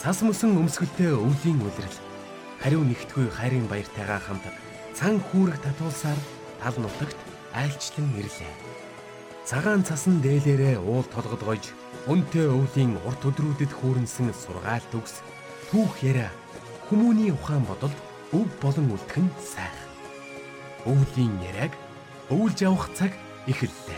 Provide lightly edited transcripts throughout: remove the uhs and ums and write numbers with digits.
Цас мөсөн өмсгөлтэй өвлийн үлрэл. Хариу нэгтгүй хайрын баяртайгаа хамт цан хүүрэг татуулсаар тал нутагт айлчлан ирлээ. Цагаан цасан дээлээрээ уул толгодгойж өнтэй өвлийн урт өдрүүдэд хүүрнсэн сургаалт төгс түүх яриа хүмүүний ухаан бодолд өв болон үлдхэн сайх. Өвлийн яриаг өвлж авах цаг эхэллээ.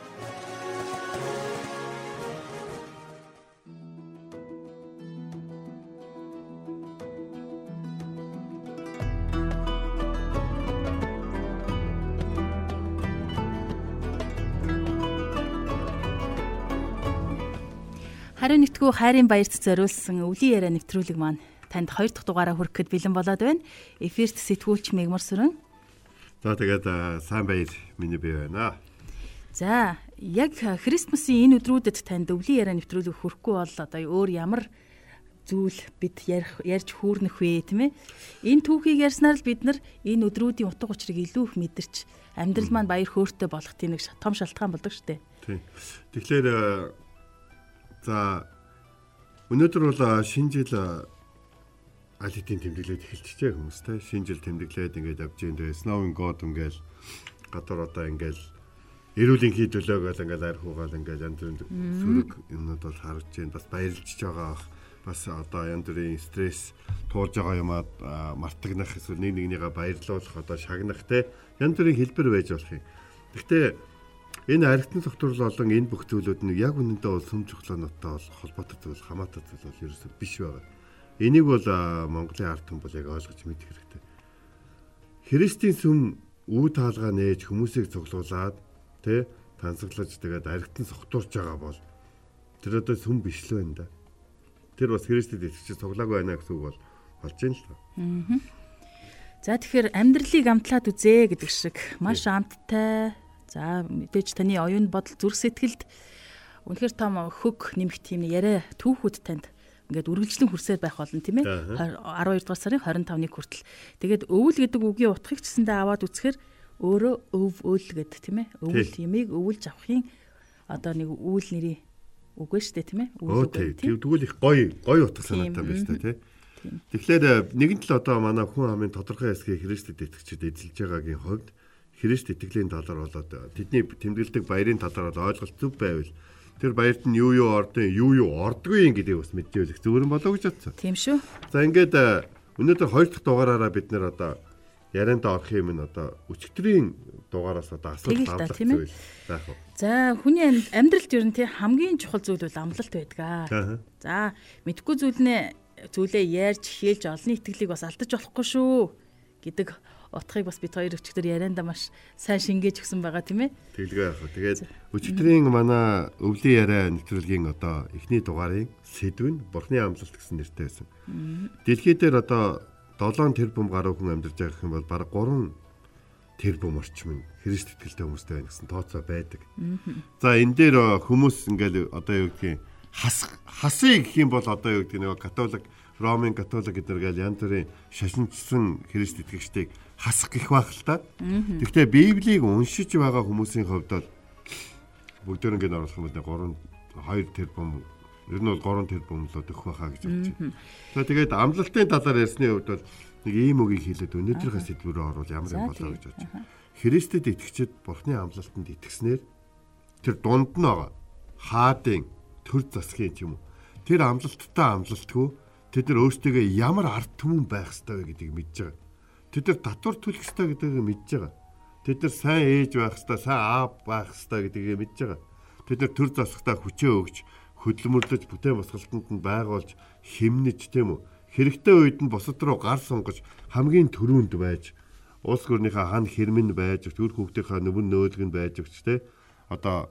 Хариу нэгтгүй хайрын баярт зориулсан өвлийн яриа нэвтрүүлэг маань танд 2 дахь дугаараа хүрэхэд бэлэн болоод байна. Эфирт сэтгүүлч Мегмар Сүрэн. За тэгээд сайн баяр миний бий байна. За яг Крисмсийн энэ өдрүүдэд танд өвлийн яриа нэвтрүүлэг хүрэхгүй бол одоо өөр ямар зүйл бид ярьж хүүрнэх вэ, тийм ээ? Энэ түүхийг ярьснаар л бид нар энэ өдрүүдийн утга учирыг илүү их мэдэрч амьдрал маань баяр хөөртэй болох тийм нэг том шалтгаан болдог шүү дээ. Тийм. Тэгэхээр за өнөөдөр бол шинэ жил аль хэдийн тэмдэглээд эхэлчихжээ хүмүүстэй. Шинэ жил тэмдэглээд ингээд явж байгаа. Snowing God ингээл гадар одоо ингээл эрүүлийн хий төлөөгөл ингээл арх угаал ингээл янз бүрийн сөрөг юмнууд бол харагдж байна. Бас баярлж байгаа. Бас одоо янз бүрийн стресс туулж байгаа юмаа мартагнах эсвэл нэгнийгээ баярлуулах одоо шагнах те янз бүрийн хэлбэр байж болох юм. Гэхдээ энэ архитектурын тогтворол болон энэ бүх зүйлүүд нь яг үнэндээ бол сүм чухлаануудтай бол холбоотой зүйл, хамаатай зүйл бол ерөөсөө биш байгаа. Энийг бол Монголын ард түмэн бол яг ойлгож мэдэх хэрэгтэй. Христийн сүм үе таалгаа нээж хүмүүсийг цуглуулад тэ тансаглаж тэгээд архитектурын согтуурч байгаа бол тэр одоо сүм биш л байна да. Тэр бас Христэд итгэж цуглаагүй байна гэсэн үг бол болж байна л та. За тэгэхээр амьдралыг амтлаад үзээ гэдэг шиг маш амттай. За мэдээж таны оюун бодол зүрх сэтгэлд үнэхээр том хөг нэмэх тийм яриа түүхүүд танд ингээд үргэлжлэн хүрсээр байх болно тийм ээ 12 дугаар сарын 25-ны хүртэл. Тэгээд өвөл гэдэг үгийн утгыг ч гэсэндээ аваад үзэхээр өөрөө өвөл гэдэг тийм ээ өвөл ямиг өвөлж авахын одоо нэг үйл нэрийн үг байна шүү дээ тийм ээ өвөл тийм тэгвэл их гоё утга санаатай байна шүү дээ тийм. Тэгэхээр нэгэн тал одоо манай хүн амын тодорхой хэсгийг Христэд итгэгчид эзэлж байгаагийн хувьд Христ итгэлийн талаар болоод тэдний тэмдэглэдэг баярын талаар ойлголт зөв байвал тэр баярт нь юу ордгүй юм гэдгийг бас мэдээлэх зүгээр болоо гэж бодсон. Тийм шүү. За ингээд өнөөдөр 2 дахь дугаараараа бид нэр одоо ярианд орох юм нь одоо өчигдрийн дугаараас одоо асуулт авлах зүйл. За хүний амьдралд ер нь хамгийн чухал зүйл бол амлалт байдаг. За мэдхгүй зүйлээ ярьж хэлж олонний итгэлийг бас алдаж болохгүй шүү гэдэг утгыг бас бид хоёр өчигдөр ярианда маш сайн шингээж өгсөн байгаа тийм ээ. Тэглэгээ яах вэ? Тэгээд өчигдрийн манай өвлийн яриа нэвтрүүлгийн одоо эхний дугаарын сэдв нь Бурхны амлалт гэсэн нэртэй байсан. Дэлхий дээр одоо 7 тэрбум гаруй хүн амьдарч байгаа юм бол бараг 3 тэрбум орчим Христ итгэлтэй хүмүүстэй байна гэсэн тооцоо байдаг. За энэ дээр хүмүүс ингээл одоо юу гэдгийг хасыг гэх юм бол одоо юу гэдэг нэг католик Ромын католик гэдэргээл янз бүрийн шашинчсан Христ итгэгчдийг хасах гэх байх л та. Гэхдээ Библийг уншиж байгаа хүмүүсийн хувьд бол бүгдээр ингээд оруулах юм бол 2 тэрбум ер нь бол 3 тэрбум л өгөх байхаа гэж бодож байна. За тэгээд амлалтын талаар ярьсны хувьд бол нэг ийм үгийг хэлээд өнөөдрийнхээ сэдвүүрээ оруул ямар юм болоо гэж бодож байна. Христэд итгэгчид Бурхны амлалтанд итгэснээр тэр дунд нь байгаа хаадын төр засгийн юм уу тэр амлалттай амлалтгүй тэд нар өөрсдөө ямар ард түмэн байх ёстой вэ гэдгийг мэдж байгаа. Тэд нар татвар төлөх ёстой гэдгийг мэдж байгаа. Тэд нар сайн ээж байх ёстой, сайн аав байх ёстой гэдгийг мэдж байгаа. Тэд нар төр засахтаа хүчээ өгч, хөдөлмөрлөж, бүтээн босголтод нь байгуулж, хэмнэж тийм үү. Хэрэгтэй үед нь бусад руу гар сунгаж, хамгийн түрүүнд байж, улс гүрнийхээ хан хэрмэн байж, төр хүүхдийнхээ нөвөн нөөлгөнд байж өгч тэ. Одоо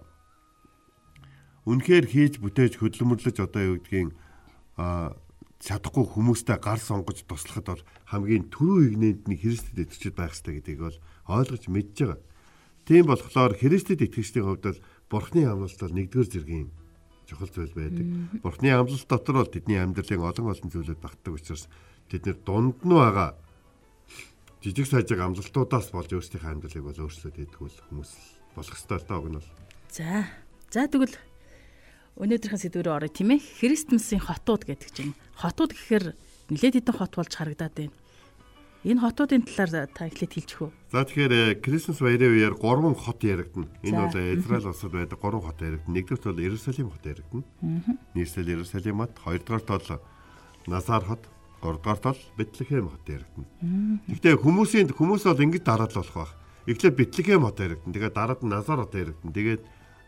үнэхээр хийж бүтээж хөдөлмөрлөж одоо юу гэдгийг чадахгүй хүмүүстэй гар сонгож туслахад бол хамгийн түрүү игнэнд нь Христэд итгэж байх хэрэгтэй гэдгийг бол ойлгож мэдж байгаа. Тийм болохоор Христэд итгэгчдийн хувьд бол Бурхны амлалт бол нэгдүгээр зэргийн чухал зүйл байдаг. Бурхны амлалт дотор бол тэдний амьдралын олон зүйлүүд багтдаг учраас тэд нэр дунд нь байгаа жижиг сажиг амлалтуудаас болж өөрсдийнхээ амьдралыг бол өөрчлөөд идэх хүмүүс болох ёстой л тааг нь бол. За тэгвэл Өнөөдрийн сэдвээр орё тийм ээ. Христмасийн хотууд гэдэг чинь. Хотууд гэхээр нэлээд хэдэн хот болж харагдаад байна. Энэ хотуудын талаар та эхлээд хэлж өгөө. За тэгэхээр Крисмас баярын үеэр 3 хот яригдана. Энэ бол Израиль улсад байдаг 3 хот яригдана. Нэгдүгээрт бол Иерусалим хот яригдана. Нийслэл Иерусалим хот, хоёрдугаарт бол Назар хот, гуравдугаарт бол Бэтлехэм хот яригдана. Гэхдээ хүмүүс бол ингэж дараад болох байх. Эхлээд Бэтлехэм хот яригдана. Тэгээд дараад нь Назар хот яригдана. Тэгээд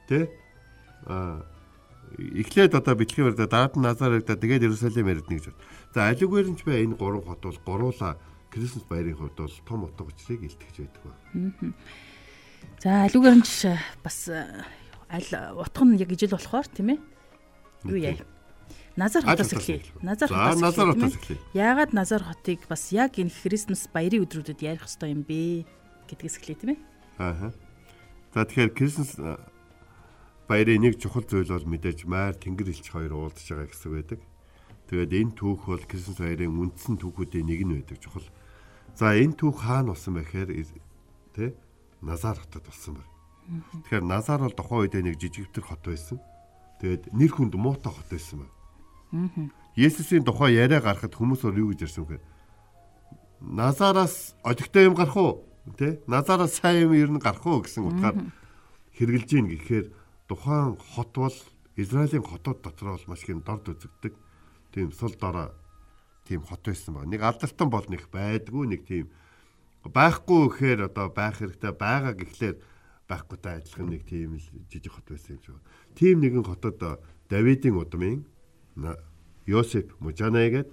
эхлээд одоо Бэтлехэм яригдана, дараад нь Назар яригдана. Тэгээд Иерусалим яригдана гэж байна. За аливаар нь ч бай энэ 3 хот бол гуруула Крисмас баярын хувьд бол том утга учирыг илтгэж байдаг байна. За аливаар нь бас аль утга нь яг ижил болохоор тийм ээ. Юу яа. Назар хотоос эхлэе. Назар хотоос эхлэе. Яагаад Назар хотыг бас яг энэ Крисмас баярын өдрүүдэд ярих хэрэгтэй юм бэ гэдгээс эхлэе тийм ээ. За тэгэхээр Крисмас баярын нэг чухал зүйл бол мэдээж Майр Тэнгэр элч хоёр уулзж байгаа гэсэн байдаг. Тэгээд энэ түүх бол Крисмас баярын үндсэн түүхүүдийн нэг нь байдаг чухал. За энэ түүх хаана болсон бэ гэхээр тэ Назар хотод болсон байна. Тэгэхээр Назар бол тухайн үед нэг жижигтэр хот байсан. Тэгээд нэр хүнд муутай хот байсан байна. Есүсийн тухай яриа гарахад хүмүүс юу гэж ярьсан вэ? Назараас одогтой юм гарах уу? Тэ? Назараас сайн юм ер нь гарах уу гэсэн утгаар хэрэгжилж гин гэхээр тухайн хот бол Израилийн хотууд дотор бол маш их дорд үзэгдэг. Тийм сул дорой тийм хот байсан баг. Нэг алдартан бол нэг байдгүй, нэг тийм байхгүй гэхээр одоо байх хэрэгтэй, байгаа гэхлээр байхгүйтэй адилхан нэг тийм л жижиг хот байсан юм шиг. Тийм нэгэн хотод Давидын удмын Йосеф Мужанай гээд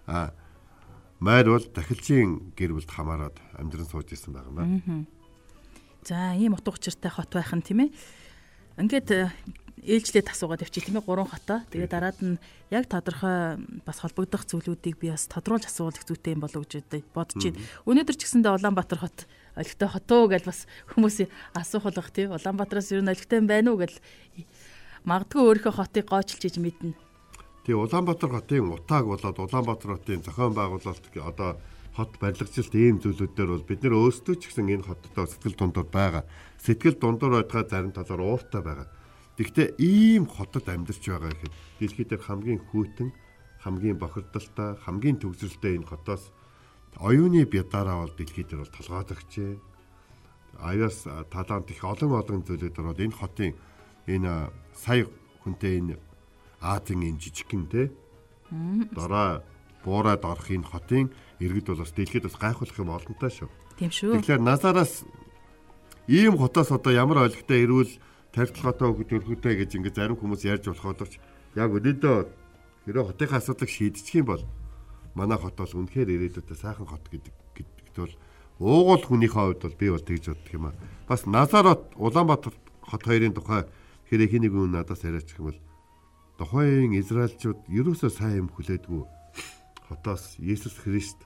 Майр бол дахилчийн гэр бүлд хамаарад амьдран сууж исэн байгаа юм. За ийм утга учиртай хот байх нь тийм ээ. Ингээд ээлжлээд асуугаад явчих тийм ээ 3 хотоо. Тэгээд дараад нь яг тодорхой бас холбогдох зүйлүүдийг би бас тодруулж асуулах зүйтэй юм болов гэж бодож байна. Өнөөдөр ч гэсэндээ Улаанбаатар хот олигтой хот уу гэж бас хүмүүс асуух болох тийм. Улаанбаатараас ер нь олигтой юм байна уу гэж магадгүй өөрийнхөө хотыг гойчилж иж мэднэ. Тэгээ Улаанбаатар хотын утааг болоод Улаанбаатар хотын зохион байгуулалт одоо хот барилгачлалт ийм зүйлүүдээр бол бид нэр өөрсдөө ч гэсэн энэ хоттой сэтгэл дундуур байгаа. Сэтгэл дундуур байдгаа зарим талаар ууртай байгаа. Гэхдээ ийм хотод амьдарч байгаа гэхэд дэлхийд дээр хамгийн хүйтэн, хамгийн бохирдолтой, хамгийн төгсрөлтэй энэ хотоос оюуны бядараа бол дэлхийд дээр бол толгойдогчээ. Аяас талант их олон зүйлүүд ороод энэ хотын энэ сая хүнтэй энэ Азийн энэ жижигхэн те дараа буураад орох энэ хотын иргэд бол бас дэлхийд бас гайхуулах юм олонтой шүү. Тийм шүү. Тэгэхээр Назараас ийм хотоос одоо ямар ойлгохтой ирвэл тархилгаатай хөрхөтэй гэж ингээд зарим хүмүүс ярьж болох боловч яг өнөөдөр хэрэв хотынхаа асуудлыг шийдчих юм бол манай хот бол үнэхээр ирээдүйдээ сайхан хот гэдэгт бол уугуул хүнийхээ хувьд бол би бол тэгж боддог юм аа. Бас Назар Улаанбаатар хот хоёрын тухай хэрэг хэнийг үн надаас яриачих юм бол тухайн Израильчууд ерөөсөө сайн юм хүлээдгүй хотоос Есүс Христ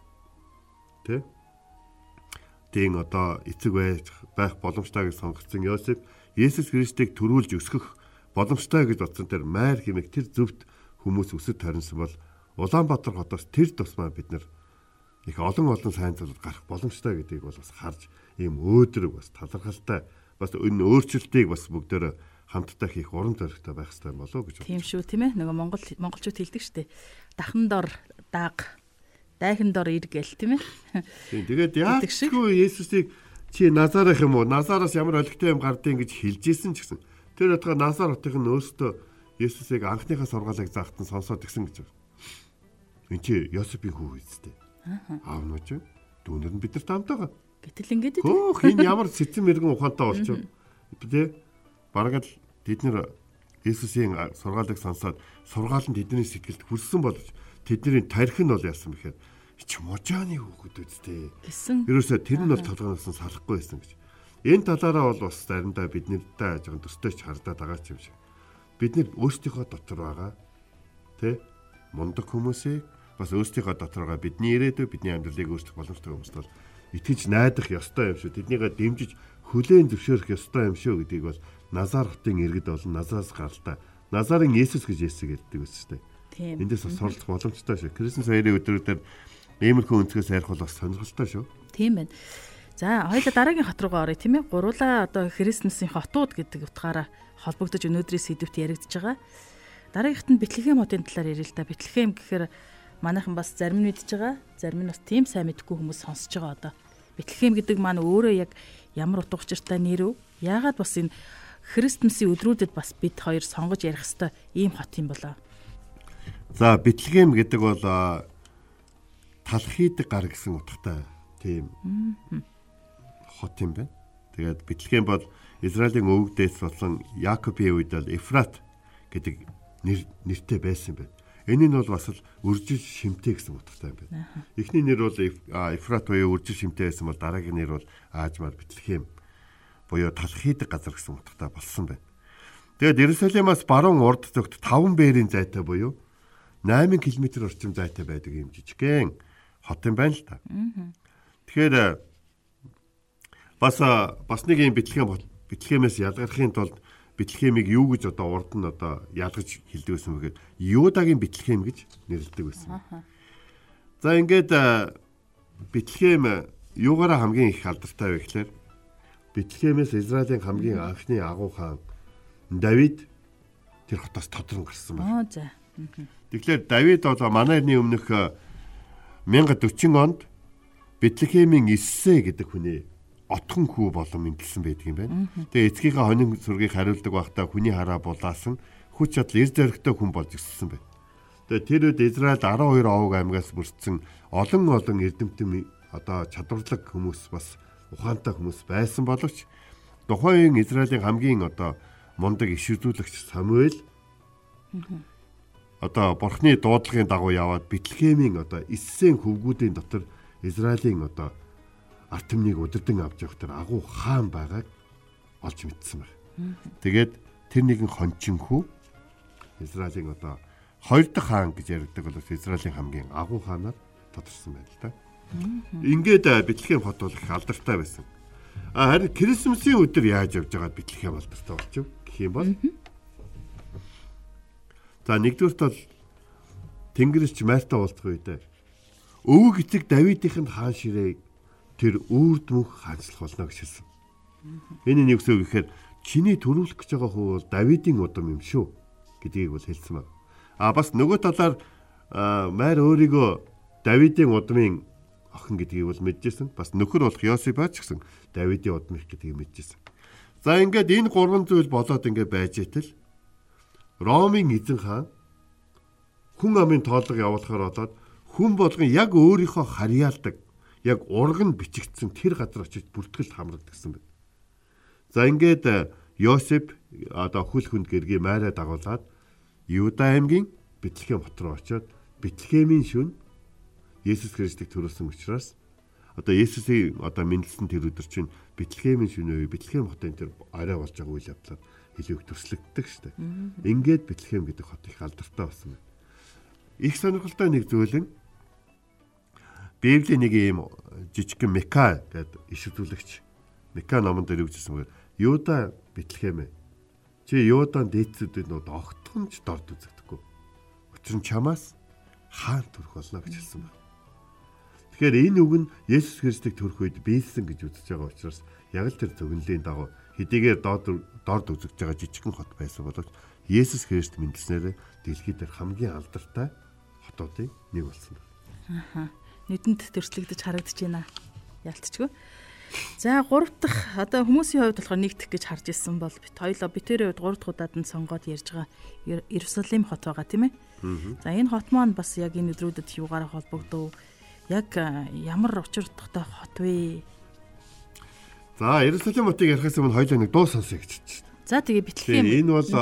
тийм одоо эцэг байх боломжтой гэж сонгогдсон Йосеф Есүс Христийг төрүүлж өсгөх боломжтой гэж бодсон тэр Майр хэмээх тэр зөвхт хүмүүс өсөд таринсан бол Улаанбаатар хотоос тэр тусмаа бид нар их олон сайн зүйлүүд гарах боломжтой гэдгийг бол бас харж ийм өөдрөг бас талархалтай бас энэ өөрчлөлтийг бас бүгдөө хамтдаа хийх урам зоригтой байх хэрэгтэй болов уу гэж бодсон. Тийм шүү тийм ээ. Нөгөө монголчууд хэлдэг шүү дээ. Дахан дор дааг, дайхан дор ир гэл тийм ээ. Тийм тэгээд яагаад Есүсийг чи Назарах юм уу? Назараас ямар олигтой юм гардыг гэж хэлж ийсэн ч гэсэн тэр удаа Назар хотын нь өөртөө Есүсийг анхныхаа сургаалыг заахтан сонсоод гисэн гэж байна. Энд чи Йосефийн хүү үстэй. Аав нь ч дүүнэр нь бидэрт хамтаага. Гэтэл ингээд хөөх энэ ямар сэцэн мэрэгэн ухаантай болчих. Тэ бараг л бид нэр Есүсийн сургаалыг сонсоод сургаал нь тэдний сэтгэлд хүрсэн боловч тэдний тарих нь бол яасан бэхээр чи можааны хүүхэд үстэй гэсэн. Ерөөсөө тэр нь бол толгоноос нь салахгүй байсан гэж. Энэ талаараа бол бас заримдаа биднэртэй жоохон төстэй ч хардаад байгаа ч юм шиг. Бид нэр өөрсдийнхөө дотор байгаа мундаг хүмүүсийг бас өөрсдийнхөө дотор байгаа бидний ирээдүй бидний амьдралыг өөрчлөх боломжтой хүмүүст бол итгэж найдах ёстой юм шүү. Тэднийгээ дэмжиж хүлээн зөвшөөрөх ёстой юм шүү гэдгийг бол Назар хотын иргэд болон Назараас гаралтай. Назарын Есүс гэж Есүс гэдэг үстэй. Эндээс бас суралцах боломжтой шүү. Крисмас баярын өдрүүдээр иймэрхүү өнцгөөс ярих бол бас сонирхолтой шүү. Тийм байна. За хоёул дараагийн хот руугаа оръё тийм ээ. Гуруула одоо Христмсийн хотууд гэдэг утгаараа холбогдож өнөөдрийн сэдвт яригдж байгаа. Дараагийнх нь Бэтлехэм хотын талаар ярил л да. Бэтлехэм гэхээр манайхан бас зарим нь мэдж байгаа. Зарим нь бас тийм сайн мэдгүй хүмүүс сонсож байгаа одоо. Бэтлехэм гэдэг маань өөрөө яг ямар утга учиртай нэр вэ? Яагаад бас энэ Христмсийн өдрүүдэд бас бид хоёр сонгож ярих хэвээр ийм хот юм болоо. За Бэтлехэм гэдэг бол талхийд гар гэсэн утгатай тийм хот юм байна. Тэгээд Бэтлехэм бол Израилийн өвөг дээс болсон Яакобын үед бол Ефрат гэдэг нэртэй байсан юм байна. Энэ нь бол бас л үржил шимтэй гэсэн утгатай юм байна. Эхний нэр бол Ефрат буюу үржил шимтэй байсан бол дараагийн нэр бол аажмаар Бэтлехэм буюу талхийд газар гэсэн утгатай болсон байна. Тэгээд Иерусалимаас баруун урд зүгт 5 бээрийн зайтай буюу 8 км орчим зайтай байдаг юм жижигхэн хот юм байна л та. Тэгэхээр бас нэг юм Бэтлехемээс ялгархын тулд Бэтлехемийг юу гэж одоо урд нь одоо ялгаж хэлдэг байсан бэхээр Юдагийн Бэтлехэм гэж нэрлэдэг байсан. За ингээд Бэтлехэм юугаараа хамгийн их алдартай вэ гэхээр Бэтлехемээс Израилийн хамгийн анхны агуу хаан Давид тэр хотоос тодрон гарсан байна. Тэгэхээр Давид бол манай эртний өмнөх 1040 онд Бэтлехемийн Иссе гэдэг хүний отхон хүү болон мэндэлсэн байдаг юм байна. Тэгээ эцгийнхээ хонин сүргийг хариулдаг байхдаа хүний хараа булаасан хүч чадал эр зоригтой хүн болж өссөн байна. Тэгээ тэр үед Израиль 12 овог аймгаас бүрдсэн олон эрдэмтэн одоо чадварлаг хүмүүс бас ухаантай хүмүүс байсан боловч тухайн үеийн Израилийн хамгийн одоо мундаг иш үзүүлэгч Самуэль одоо бурхны дуудлагын дагуу яваад Бэтлехемийн одоо Иссен хөвгүүдийн дотор Израилийн одоо арт түмнийг удирдан авч явах тэр агуу хаан байгааг олж мэдсэн байна. Тэгээд тэр нэгэн хончин хүү Израилийн одоо хоёр дахь хаан гэж яригддаг бол Израилийн хамгийн агуу хаанаар тодорсон байна л да. Ингээд Бэтлехэм хот бол их алдартай байсан. Харин Крисмсийн өдөр яаж явж байгаад Бэтлехэм алдартай болчих гэх юм бол за нэгдүгürt бол Тэнгэрч Марта уулзах үед өвөг эцэг Давидын хаан ширээг тэр үрд мөнх хаанчлах болно гэж хэлсэн. Энэ нь юу гэсэн үг гэхээр чиний төрүүлэх гэж байгаа хүү бол Давидын удам юм шүү гэдгийг бол хэлсэн байна. Бас нөгөө талаар Мар өөрийгөө Давидын удмын охин гэдгийг бол мэдчихсэн. Бас нөхөр болох Йосеф ч гэсэн Давидын удмын гэдгийг мэдчихсэн. За ингээд энэ гурван зүйл болоод ингээд байж итэл Ромын эзэн хаан хүн амын тоолго явуулахаар болоод хүн болгон яг өөрийнхөө харьяалдаг яг урган бичигдсэн тэр газар очиж бүртгэлд хамрагдсан байна. За ингээд Йосеф одоо хөл хүнд гэргээ Мараа дагуулад Юда аймгийн Бэтлехэм хот руу очиод Бэтлехемийн шөнө Есүс Христийг төрүүлсэн учраас одоо Есүсийн одоо мэндэлсэн тэр өдөр чинь Бэтлехемийн шөнө үе Бэтлехэм хотын тэр арай болж байгаа үйл явдлаар илүү их төслөгддөг шүү дээ. Ингээд Бэтлехэм гэдэг хот их алдартай болсон байна. Их сонирхолтой нэг зүйл нь Библийн нэг юм жижигхэн Мика гэдэг иш үзүүлэгч Мика номон дээр юу гэсэн бэ? Юда Бэтлехэм чи Юдаан дээдсүүдэд нөө огтхонч дорд үзэгдэхгүй. Учир нь чамаас хаан төрөх болно гэж хэлсэн байна. Тэгэхээр энэ үг нь Есүс Христийг төрөх үед биелсэн гэж үзэж байгаа учраас яг л тэр зөвнөлийн дагуу хэдийгээр дорд үзэж байгаа жижигхэн хот байсан боловч Есүс Христ мэндэлснээр дэлхийд хамгийн алдартай хотуудын нэг болсон байна. Нүдэнд төрслөгдөж харагдаж байна. Ялцчгүй. За 3 дахь одоо хүмүүсийн хувьд болохоор нэгдэх гэж харж ирсэн бол бид хоёлоо битэрийн хувьд 3 дахь удаад нь сонгоод ярьж байгаа Иерусалим хот байгаа тийм ээ. За энэ хот маань бас яг энэ өдрүүдэд юугаар холбогдов? Яг ямар учир утгатай хот вэ? За Иерусалим хотыг ярихаас өмнө хоёлоо нэг дуу сонсъё гэж байна. За тэгээ Бэтлехэм. Энэ бол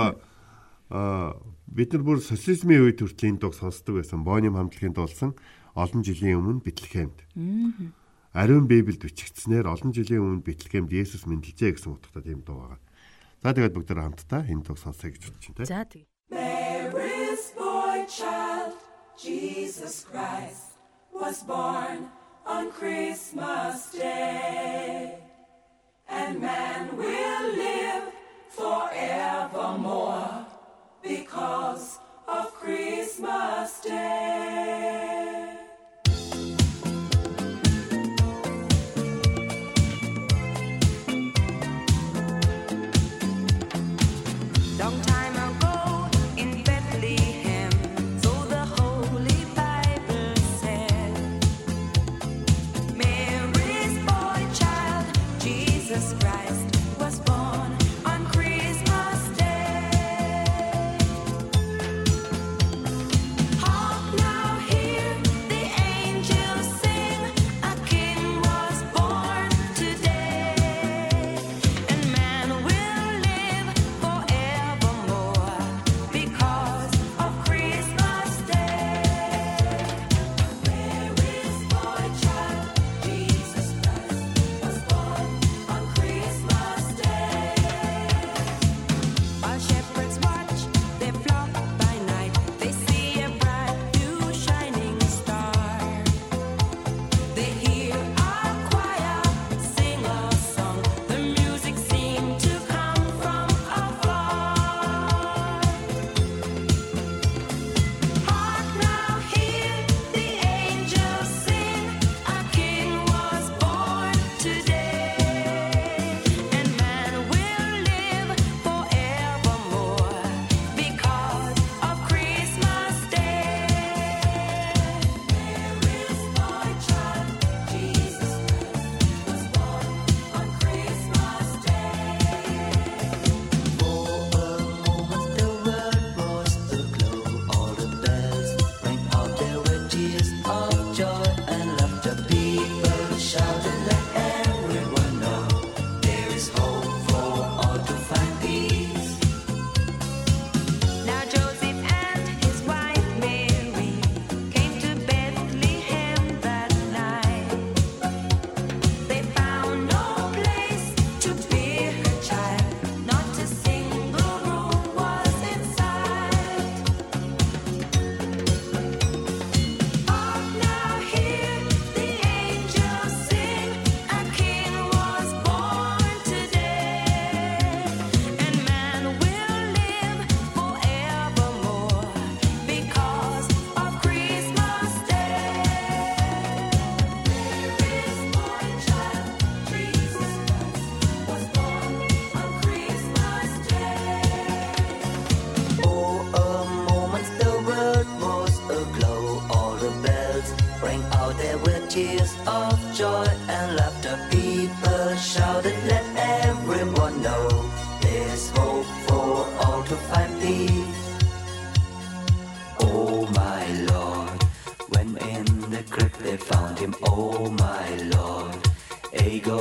бид нар бүр социализмын үед хүртэл энэ дууг сонсдог байсан. Боним хамтлагийн дуулсан олон жилийн өмнө Бэтлехемд. Ариун Библиэд бичигдснээр олон жилийн өмнө Бэтлехемд Есүс мэндэлжээ гэсэн утгатай тийм дуу байгаа. За тэгээд бүгдээ хамтдаа энэ дууг сонсъё гэж бодож байна. За тэгээ. Mary's boy child, Jesus Christ, was born on Christmas Day. And man will live forevermore because of Christmas Day.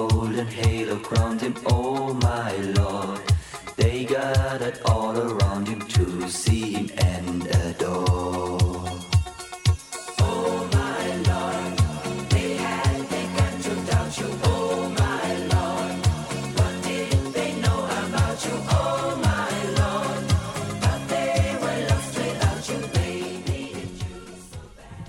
golden halo crowned him, oh my Lord. They gathered all around him to see him and adore. Oh my Lord, they had begun to doubt you, oh my Lord. What did they know about you, oh my Lord? But they were lost without you, they needed you so bad.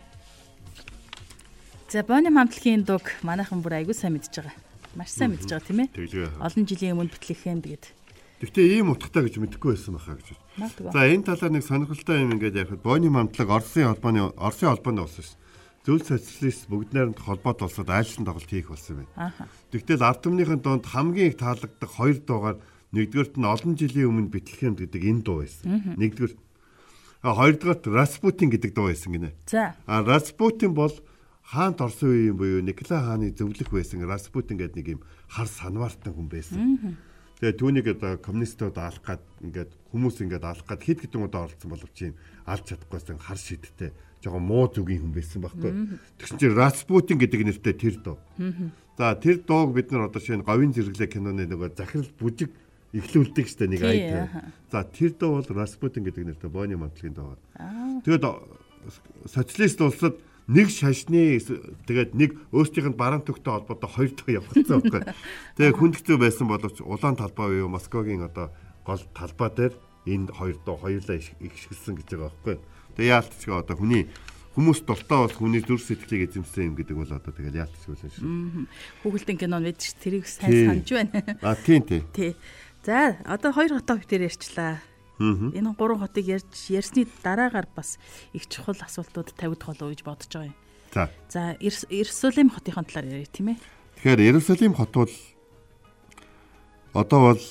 За Bonham хамтлагийн дуг манайхан бүр аягүй сайн мэдж байгаа. Маш сайн мэдж байгаа тийм ээ. Тэгээ. Олон жилийн өмнө битлэхэн тэгээд. Гэхдээ ийм утгатай гэж мэдэхгүй байсан байхаа гэж. За энэ талаар нэг сонирхолтой юм ингээд ярихад Bonham хамтлаг Оросын холбоонд болсон шээ. Зөв социалист бүгд найрамд холбоот улсад айлшин тоглолт хийх болсон байна. Тэгвэл ард түмнийхэн донд хамгийн их таалагддаг хоёр дуугаар нэгдүгээрт нь олон жилийн өмнө битлэхэн гэдэг энэ дуу байсан. Нэгдүгээр хоёрдугаарт Распутин гэдэг дуу байсан гинэ. За. Распутин бол хаант Орсын үеийн буюу Николай хааны зөвлөх байсан Распутин гэдэг нэг юм хар санваартан хүн байсан. Тэгээ түүнийг одоо коммунистууд алах гад ингээд хүмүүс ингээд алах гад хэд хэдэн удаа оролцсон боловч юм алж чадахгүйсэн хар шидтэй жоохон муу зүгийн хүн байсан байхгүй. Тэгсэн чинь Распутин гэдэг нэртэй тэр дуу. За тэр дууг бид нар одоо шинэ говийн зэрэглээ киноны нөгөө захирал бүжиг эхлүүлдэг штэ нэг ая. За тэр дуу бол Распутин гэдэг нэртэй Bonham хамтлагийн дуу. Тэгээд социалист улсад нэг шашны тэгээд нэг өөрсдийнх нь бараан төгтөй холбоотой хоёр дуу явуулсан байхгүй. Тэгээ хүндэгцүү байсан боловч улаан талбай буюу Москвагийн одоо гол талбай дээр энэ хоёр дуу хоёулаа ихшгэлсэн гэж байгаа байхгүй. Тэгээ яалтчгаа одоо хүмүүс дуртай бол хүний зүрх сэтгэлийг эзэмсэн юм гэдэг бол одоо тэгэл яалтчгүй л шүү. Хүүхэлдэн кинон мэдчих тэрийг сайн санаж байна. Тийм. Тий. За одоо хоёр хотоо битээр ярьчлаа. Энэ гурван хотыг ярьсны дараагаар бас их чухал асуултууд тавигдах болов гэж бодож байгаа юм. За Иерусалим хотын талаар яриа тийм ээ. Тэгэхээр Иерусалим хот бол одоо бол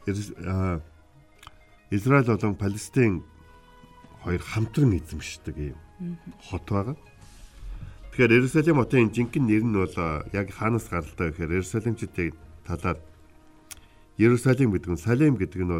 Израиль болон Палестин хоёр хамтран эзэмшдэг юм хот байгаа. Тэгэхээр Иерусалим хотын жинхэнэ нэр нь бол яг хаанаас гаралтай гэхээр Иерусалимчдын талаар Иерусалим гэдэг нь Салем гэдэг нь бол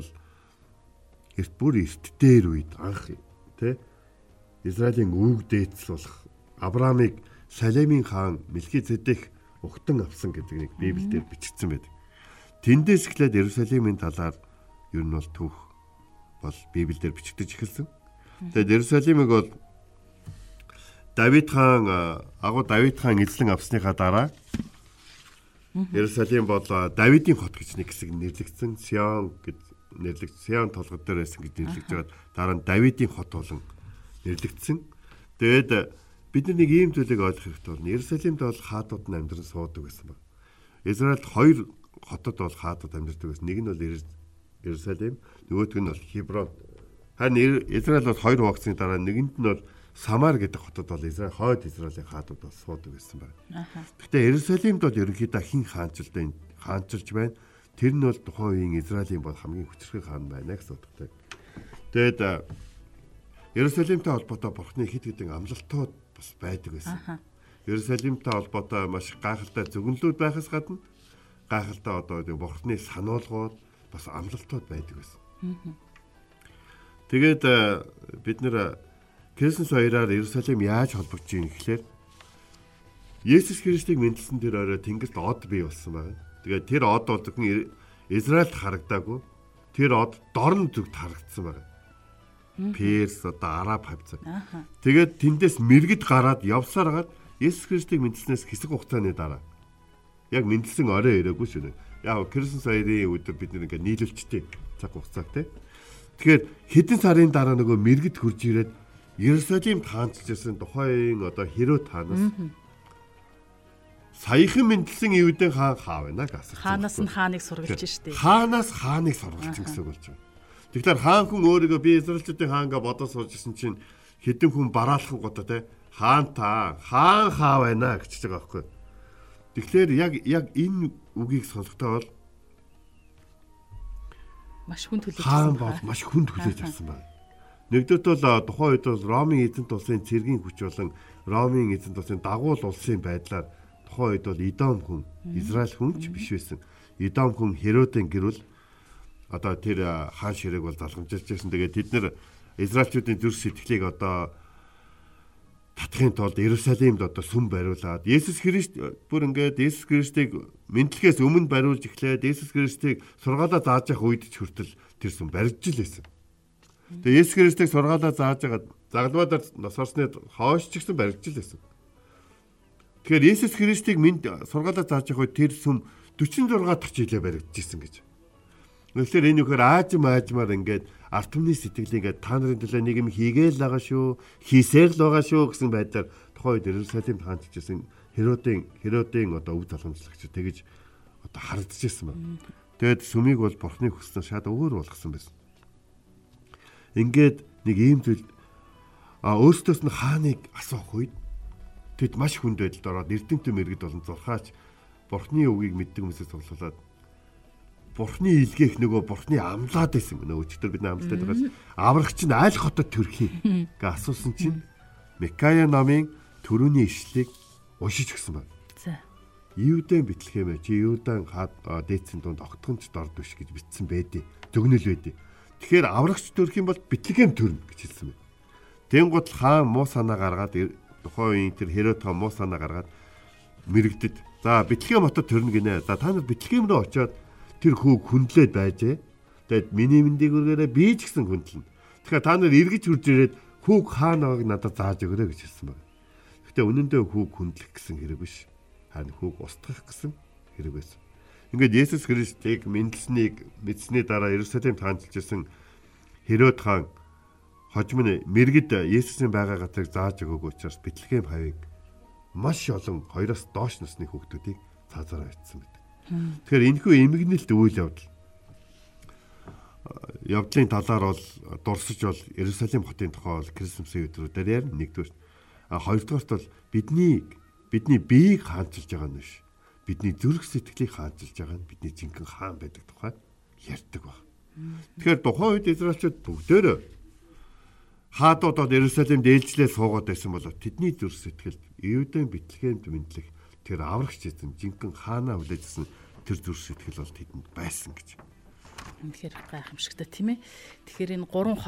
бүр эрт дээр үед анх тий Израилийн өвөг дээдс болох Авраамыг Салемийн хаан Мелхизедек угтан авсан гэдэг нэг Библиэлд бичигдсэн байдаг. Тэндээс эхлээд Иерусалимийн талаар ер нь бол түүх бол Библиэлд бичигдэж эхэлсэн. Тэгээд Иерусалимыг бол Давид хаан эзлэн авсныхаа дараа Иерусалим бол Давидын хот гэж нэг хэсэг нэрлэгдсэн. Сион толгод дээр байсан гэж нэрлэгдэж байгаа. Дараа нь Давидын хот болон нэрлэгдсэн. Тэгээд бид нар нэг ийм зүйлийг ойлгох хэрэгтэй байна. Иерусалимд бол хаадууд нь амьдран суудаг байсан байна. Израильд хоёр хотод бол хаадууд амьдардаг байсан. Нэг нь бол Иерусалим, нөгөөх нь бол Хеброн. Харин Израиль бол хоёр хуваагдсны дараа нэгэнд нь бол Самар гэдэг хотод бол хойд Израилийн хаадууд бол суудаг байсан байна. Гэхдээ Иерусалимд бол ерөнхийдөө хин хаанчилж байна. Тэр нь бол тухайн үеийн Израилийн бол хамгийн хүчрхэг хаан байна гэсэн утгатай. Тэгээд Иерусалимтай холбоотой бурхны хэд хэдэн амлалтууд бас байдаг байсан. Иерусалимтай холбоотой маш гайхалтай зөвгөнлүүд байхаас гадна гайхалтай одоо бурхны сануулгууд бас амлалтууд байдаг байсан. Тэгээд бид нэр Крисмас хоёроор Иерусалим яаж холбогдож ийм гэхээр Есүс Христийг мэндэлсэн тэр орой тэнгэрт од бий болсон байна. Тэгээд тэр од бол зөвхөн Израильд харагдаагүй. Тэр од дорн зүгт харагдсан байна. Перс одоо араб хавцаг. Тэгээд тэндээс мэрэгд гараад явсаар хагаад Есүс Христийг мэндэлснээс хэсэг хугацааны дараа яг мэндэлсэн орой ирээгүй шүү. Яг Крисмас хоёрын өдөр бид нэг нийлүүлчтэй цаг хугацаа тий. Тэгэхээр хэдэн сарын дараа нөгөө мэрэгд хурж ирээд Иерусалимд хаанчилж ирсэн тухайн одоо Херод хаанаас саяхан мэндэлсэн Иудын хаан хаа байна гэж асуусан. Хаанаас нь хааныг сургалж штэ. Хаанаас хааныг сургалж гэсэн үг болж байна. Тэгэхээр хаан хүн өөрийгөө би Израильчүүдийн хаангаа бодож сууж исэн чинь хэдэн хүн бараалхан гоо те хаан хаа байна гэж байгаа байхгүй. Тэгэхээр яг энэ үгийг сонсохдоо бол маш хүнд хүлээж хаан бол маш хүнд хүлээж авсан байна. Нэгдүгээр бол тухайн үед бол Ромын эзэнт улсын цэргийн хүч болон Ромын эзэнт улсын дагуул улсын байдлаар тухайн үед бол Идом хүн, Израиль хүн ч биш байсан. Идом хүн Херодын гэрүүл одоо тэр хаан ширээг бол залгамжилж байсан. Тэгээд тэд нэр Израильчүүдийн зүрх сэтгэлийг одоо татахын тулд Иерусалимд одоо сүм бариулаад Есүс Христ бүр ингээд Есүс Христийг мэдлэхээс өмнө бариулж эхлээд Есүс Христийг сургаалаа зааж явах үед ч хүртэл тэр сүм барьж л байсан. Тэгээ Есүс Христийг сургаалаа зааж байгаа загалмаадаар нас орсны хойш ч гэсэн барьж л байсан. Тэгэхээр Есүс Христийг сургаалаа зааж явах үед тэр сүм 46 дахь жилээ баригдчихсэн гэж. Тэгэхээр энэ үхээр аажмаар ингээд арт түмний сэтгэлийг ингээд та нарын төлөө нэг юм хийгээл байгаа шүү, хийсээр л байгаа шүү гэсэн байдлаар тухайн үед Иерусалимд хаанч гэсэн Херодын одоо өв залгамжлагч тэгэж одоо харагдчихсан байна. Тэгэд сүмийг бол Бурхны хүснээр шууд өөр болгосон байсан. Ингээд нэг ийм зүйл өөртөөс нь хааныг асуух үед тэд маш хүнд байдалд ороод эрдэмтэн мэрэгд болон зурхаач Бурхны үгийг мэддэг хүмүүсээс цуглуулад Бурхны илгээх нөгөө Бурхны амлаад байсан гэнэ. Өчигдөр бид амлаад байгаас аврагч нь аль хотод төрхий гэ асуусан чинь Микая номын төрөний ишлэлийг уншиж өгсөн байна. За. Юудэн Бэтлехэмэ чи Юудан дээдсийн дунд огтхонч дорд биш гэж бичсэн байдیں۔ Зөгнөл байдیں۔ Тэгэхээр аврагч төрөх юм бол Бэтлехэм төрнө гэж хэлсэн байна. Тэнгуут хаан муу санаа гаргаад тухайн үеийн тэр Херод хаан муу санаа гаргаад мэрэгдэд за Бэтлехэм хотод төрнө гинэ. За та нар Бэтлехэм рүү очиод тэр хүүг хүндлээд байжээ. Тэгэд миний мэндийг өргөөрэй би ч гэсэн хүндлэнэ. Тэгэхээр та нар эргэж хурж ирээд хүүг хаана байгааг надад зааж өгөөрэй гэж хэлсэн байна. Гэхдээ үнэндээ хүүг хүндлэх гэсэн хэрэг биш. Харин хүүг устгах гэсэн хэрэг байсан. Ингээд Есүс Христийг мэдсэний дараа Иерусалимд хаанчилж исэн Херод хаан хожим нь мэрэгд Есүсийн байгаа газрыг зааж өгөөгүй учраас Бэтлехэм хавийг маш олон 2-оос доош насны хүүхдүүдийг цаазаараа ичсэн байдаг. Тэгэхээр энэхүү эмгэнэлт үйл явдлын талаар бол дурсаж бол Иерусалим хотын тухай бол Крисмсийн өдрүүдээр ярина. Нэгдүгээр. Хоёрдугаарт бол бидний биеийг хаанчилж байгаа нь биш. Бидний зүрх сэтгэлийг хаанчилж байгаа нь бидний жинхэнэ хаан байдаг тухай ярьдаг баг. Тэгэхээр тухайн үед Израильчууд бүгдөө хаадуудад Иерусалимд ээлжлээ суугаад байсан бол тэдний зүрх сэтгэлд Юудын Бэтлехемд мэдлэх тэр аврагч эзэн жинхэнэ хаанаа хүлээжсэн тэр зүрх сэтгэл бол тэдэнд байсан гэж. Үнэхээр гайхамшигтай тийм ээ. Тэгэхээр энэ гурван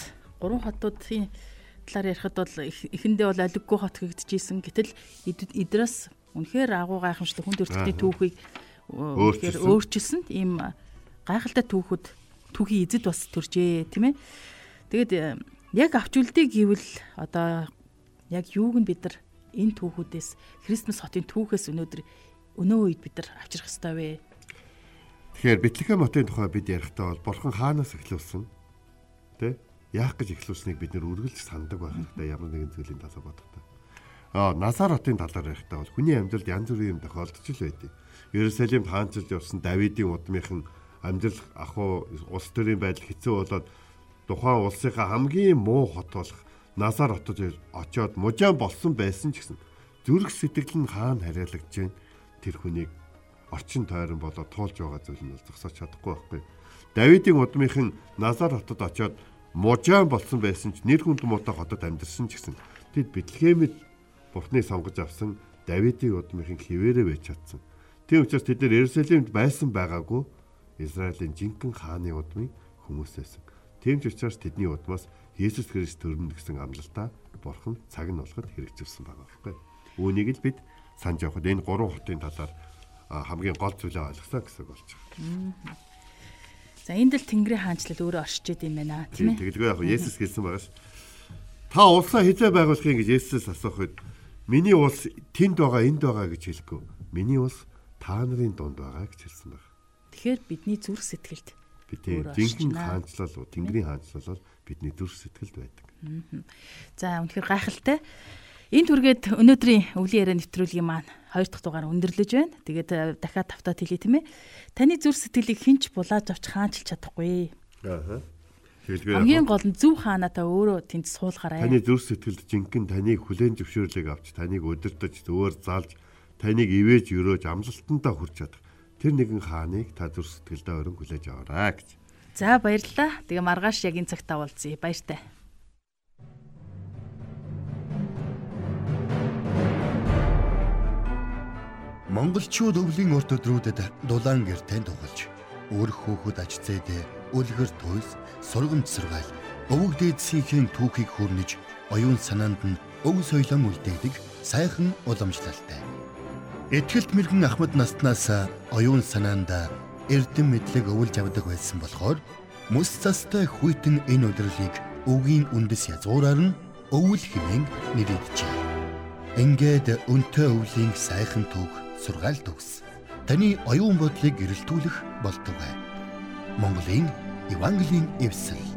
хотуудын талаар ярихад бол эхэндээ бол алиггүй хот гэгдэжсэн. Гэтэл эдрээс үнэхээр агуу гайхамшигтай хүн төрөлхтний түүхийг өөрчилсөн. Ийм гайхалтай түүхийн эзэд бас төржээ тийм ээ. Тэгээд яг авч үлдээ гэвэл одоо яг юуг нь бид нар энэ түүхүүдээс Христмас хотын түүхээс өнөө үед бид нар авчрах ёстой вэ? Тэгэхээр Бэтлехэм хотын тухай бид ярихдаа бол Бурхан хаанаас эхлүүлсэн тэ яах гэж эхлүүлснийг бид нэр үргэлж сандаг байх хэрэгтэй ямар нэгэн зүйлийн талаар бодохдоо. Назар хотын талаар ярихдаа бол хүний амьдралд янз бүрийн юм тохиолдож л байдیں۔ Иерусалимд хаанчилж явсан Давидын удмынхан амьдрал ахуй улс төрийн байдал хэцүү болоод тухайн улсынхаа хамгийн муу хот болох Назар хотод очиод мужаан болсон байсан ч гэсэн зүрх сэтгэл нь хаана хариалагдж байна тэр хүнийг орчин тойрон болоод туулж байгаа зүйл нь зогсоож чадахгүй байхгүй. Давидын удмынхан Назар хотод очиод мужаан болсон байсан ч нэр хүнд муутай хотод амьдарсан ч гэсэн тэд Бэтлехемэд Бурхны сонгож авсан Давидын удмынхан хിവэрэ байж чадсан. Тийм учраас тэд нэр Иерусалимд байсан байгаагүй Израилийн жинхэнэ хааны удмын хүмүүс байсан. Тийм ч учраас тэдний удмаас Есүс Христ төрнө гэсэн амлалтаа Бурхан цаг нь болоход хэрэгжүүлсэн байгаа байхгүй. Үүнийг л бид санаж явахад энэ гурван хотын талаар хамгийн гол зүйлээ ойлгосон гэсэн болж байгаа. За энд л Тэнгэрийн хаанчлал өөрөө оршиж идэм байна тийм ээ. Тэгэлгүй яг Есүс хэлсэн байгаас та улсаа хизээ байгуулахын гэж Есүс асуухад миний улс тэнд байгаа энд байгаа гэж хэлэхгүй. Миний улс та нарын дунд байгаа гэж хэлсэн байна. Тэгэхээр бидний зүрх сэтгэлд бидний жинхэнэ хаанчлал уу Тэнгэрийн хаанчлал бол бидний зүрх сэтгэлд байдаг. За үнэхээр гайхалтай. Энэ түргээд өнөөдрийн өвлийн яриа нэвтрүүлгийн маань 2 дахь дугаар өндөрлөж байна. Тэгээд дахиад тавтаад хэлье тийм ээ. Таны зүрх сэтгэлийг хинч булааж авч хаанчилж чадахгүй. Хамгийн гол нь зөв хаанаа та өөрөө тэнд суулгаарай. Таны зүрх сэтгэлд жинхэнэ таныг хүлээн зөвшөөрлийг авч таныг удирдах, зөөр заалж, таныг ивэж өрөөж амлалтандаа хүрч чадах тэр нэгэн хааныг та зүрх сэтгэлдээ өрн хүлээж аваарай гэж. За баярлалаа. Тэгээ маргааш яг энэ цагт уулзъя. Баяртай. Монголчууд өвлийн урт өдрүүдэд дулаан гэртэн тоглож, өөр хөөхөд аж зээдээ, үлгэр туйс, сургамж сургаал, өвөг дээдсийнхээ түүхийг хөрнөж, оюун санаанд нь өв соёлон үлдээдэг сайхан уламжлалтай. Этгэлт мэргэн Ахмад наснаас оюун санаанда эрдэм мэдлэг өвлж авдаг байсан болохоор мөс цастай хүйтэн энэ өдрөлийг өвгийн үндэс язгуураар нь өвөл хэмээн нэрийджээ. Ингээд өнтөө өвлийн сайхан түүх сургаал төгс. Таны оюун бодлыг гэрэлтүүлэх болтугай. Монголын Евангелийн эвсэл